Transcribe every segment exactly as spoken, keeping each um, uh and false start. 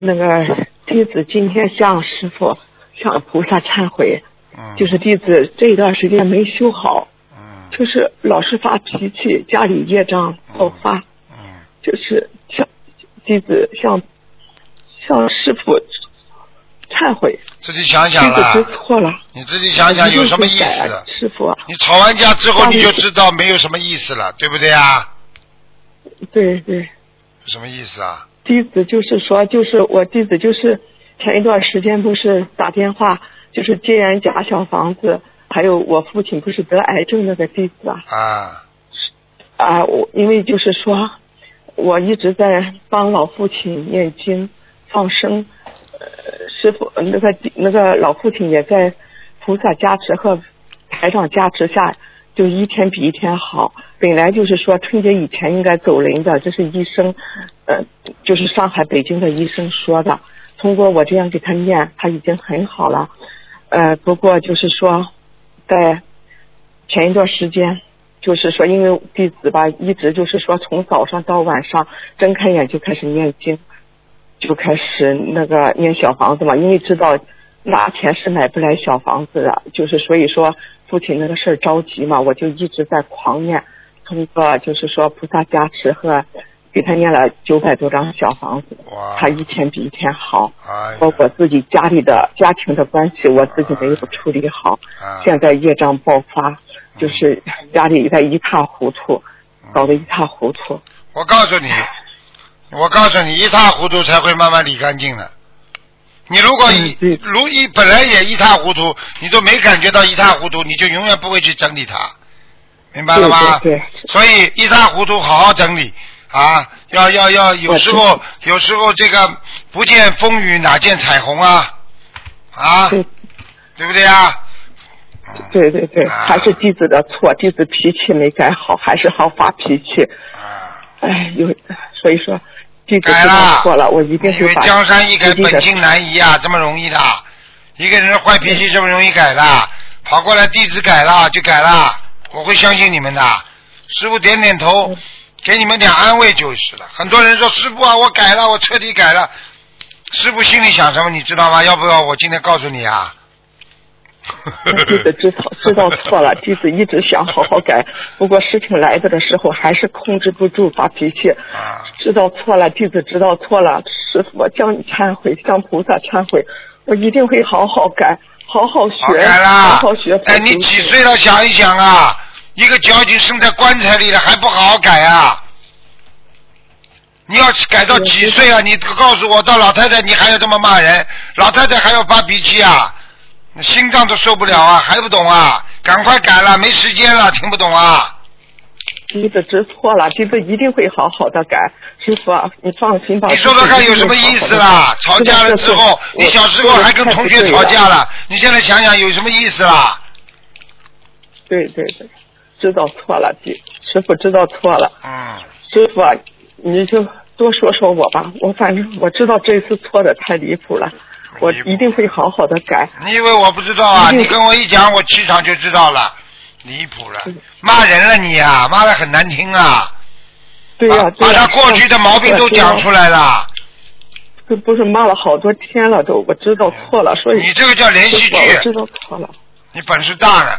那个弟子今天向师父、向菩萨忏悔， 嗯， 就是弟子这一段时间没修好， 嗯， 就是老是发脾气，家里业障爆发， 嗯， 就是向弟子向向师父忏悔， 自己想想了， 弟子知错了， 你自己想想有什么意思？ 师父， 你吵完架之后你就知道没有什么意思了，对不对啊？ 对对。 什么意思啊？ 弟子就是说，就是我弟子就是前一段时间不是打电话，就是接人家小房子，还有我父亲不是得癌症那个弟子啊。 啊。 啊，我因为就是说，我一直在帮老父亲念经放生，呃，师傅那个那个老父亲也在菩萨加持和台长加持下，就一天比一天好。本来就是说春节以前应该走人的，这是医生，呃，就是上海、北京的医生说的。通过我这样给他念，他已经很好了。呃，不过就是说，在前一段时间，就是说因为弟子吧，一直就是说从早上到晚上睁开眼就开始念经，就开始那个念小房子嘛，因为知道拿钱是买不来小房子的，就是所以说父亲那个事儿着急嘛，我就一直在狂念。通过就是说菩萨加持和给他念了九百多张小房子，他一天比一天好。包括自己家里的家庭的关系，我自己没有处理好，现在业障爆发，就是家里在一塌糊涂，搞得一塌糊涂。 我告诉你，我告诉你，一塌糊涂才会慢慢理干净的。你如果一如一本来也一塌糊涂，你都没感觉到一塌糊涂，你就永远不会去整理它。明白了吗？ 对对对， 所以一塌糊涂好好整理啊！要要要，有时候有时候这个不见风雨哪见彩虹啊啊，对, 对不对啊？ 对对对，啊、还是弟子的错，弟子脾气没改好，还是好发脾气。啊，哎，有所以说弟子知道错了，我一定会把。 因为江山易改，本性难移啊，这么容易的？一个人坏脾气这么容易改的？跑过来弟子改了就改了。我会相信你们的，师父点点头，给你们点安慰就是了。很多人说师父啊，我改了，我彻底改了。师父心里想什么你知道吗？要不要我今天告诉你啊？ 弟子知道知道错了，弟子一直想好好改，不过事情来的的时候还是控制不住发脾气。啊、知道错了，弟子知道错了，师父向你忏悔，向菩萨忏悔，我一定会好好改。好好学，好改了，好好学。 哎，你几岁了？想一想啊，一个交警生在棺材里了，还不好好改啊？你要改到几岁啊？你告诉我，到老太太你还要这么骂人，老太太还要发脾气啊？心脏都受不了啊，还不懂啊？赶快改了，没时间了，听不懂啊？ 弟子知错了，弟子一定会好好的改。师父啊，你放心吧。 你说说看有什么意思啦？吵架了之后，你小时候还跟同学吵架了，你现在想想有什么意思啦？ 对对对，知道错了，弟师父知道错了。 嗯。 师父啊，你就多说说我吧，我反正我知道这次错的太离谱了，我一定会好好的改。 你以为我不知道啊？你跟我一讲，我气场就知道了。离谱了，骂人了你啊，骂得很难听啊。 对呀、啊， 把他过去的毛病都讲出来了。 这不是骂了好多天了都，我知道错了，所以你这个叫连续剧。 我知道错了。 你本事大呢。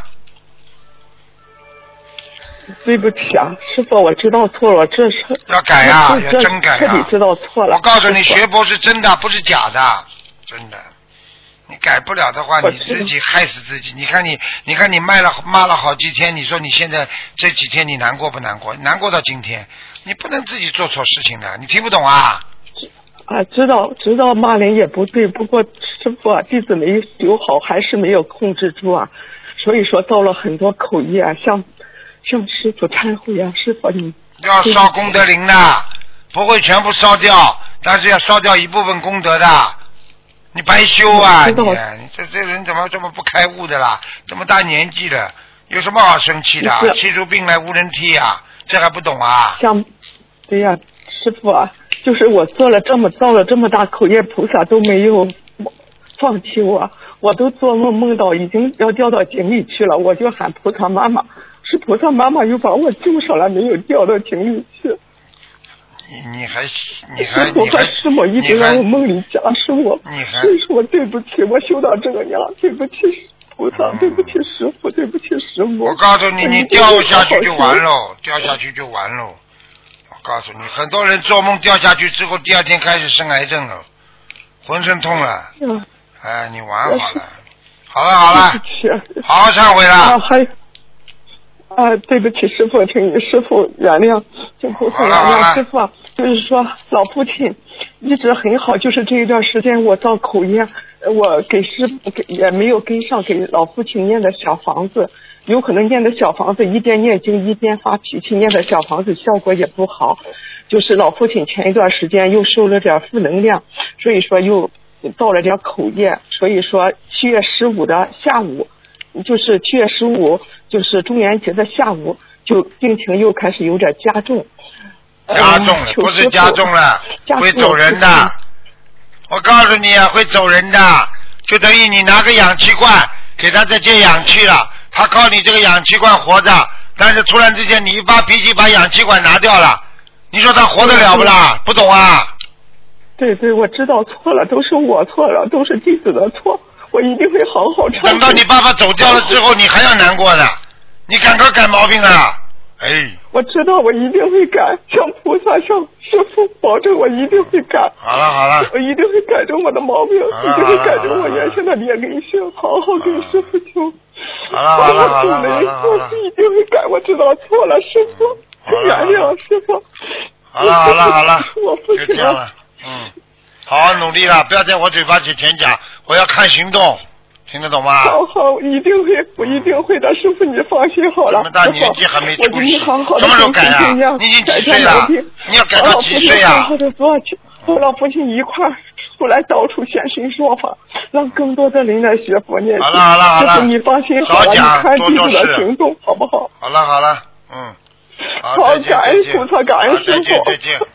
对不起啊，师父，我知道错了，这是要改啊，要真改啊。 彻底知道错了。 我告诉你，学佛是真的，不是假的，真的。你改不了的话，你自己害死自己。你看你，你看你骂了骂了好几天，你说你现在这几天你难过不难过？难过到今天，你不能自己做错事情的，你听不懂啊？ 啊，知道知道骂人也不对，不过师父啊，弟子没修好，还是没有控制住啊，所以说造了很多口业啊，向向师父忏悔啊，师父你要烧功德林的，不会全部烧掉，但是要烧掉一部分功德的。你白修啊！你你这这人怎么这么不开悟的啦？这么大年纪了，有什么好生气的？气出病来无人替啊！这还不懂啊？ 像，对呀、啊，师父啊，就是我做了这么造了这么大口业，菩萨都没有放弃我，我都做梦梦到已经要掉到井里去了，我就喊菩萨妈妈，是菩萨妈妈又把我救上来，没有掉到井里去。 你你还你还你还师母一直让我梦里加持我， 你还所以说我对不起，我修到这个样，对不起菩萨，对不起师傅，对不起师母。 我告诉你，你掉下去就完喽，掉下去就完喽。我告诉你，很多人做梦掉下去之后，第二天开始生癌症了，浑身痛了。 嗯、 哎，你玩好了，好了好了， 对不起， 好好忏悔了。 啊，还啊，对不起师傅，请你师傅原谅，请菩萨原谅师傅。就是说，老父亲一直很好，就是这一段时间我造口业，我给师傅给也没有跟上给老父亲念的小房子，有可能念的小房子一边念经一边发脾气，念的小房子效果也不好。就是老父亲前一段时间又受了点负能量，所以说又造了点口业，所以说七月十五的下午，就是七月十五，就是中元节的下午，就病情又开始有点加重。 加重了，不是加重了，会走人的。我告诉你啊，会走人的，就等于你拿个氧气罐给他在接氧气了，他靠你这个氧气罐活着，但是突然之间你一发脾气把氧气管拿掉了，你说他活得了不啦？不懂啊？ 对对，我知道错了，都是我错了，都是弟子的错，我一定会好好忏悔。 等到你爸爸走掉了之后，你还要难过的，你赶快改毛病啊！哎， 我知道我一定会改，向菩萨向师父保证我一定会改。 好了好了， 我一定会改正我的毛病，一定会改正我原先的劣根性，好好跟师父求。 好了好了好了好了好了， 我一定会改，我知道错了，师父原谅师父。 好了好了好了， 我不就这样了，嗯，好好努力了，不要在我嘴巴前讲，我要看行动。听得懂吗？ 好好，我一定会，我一定会的，师傅你放心好了。 这么大年纪还没出息， 好好什么时候改啊？你已经几岁了？你要改到几岁啊？ 好好的做，和老父亲一块儿出来到处现身说法，让更多的人来学佛念经。 好了好了好了， 你放心好了，你看弟子的行动好不好？ 好了好了，嗯， 好，感恩菩萨，感恩师傅。 再见再见。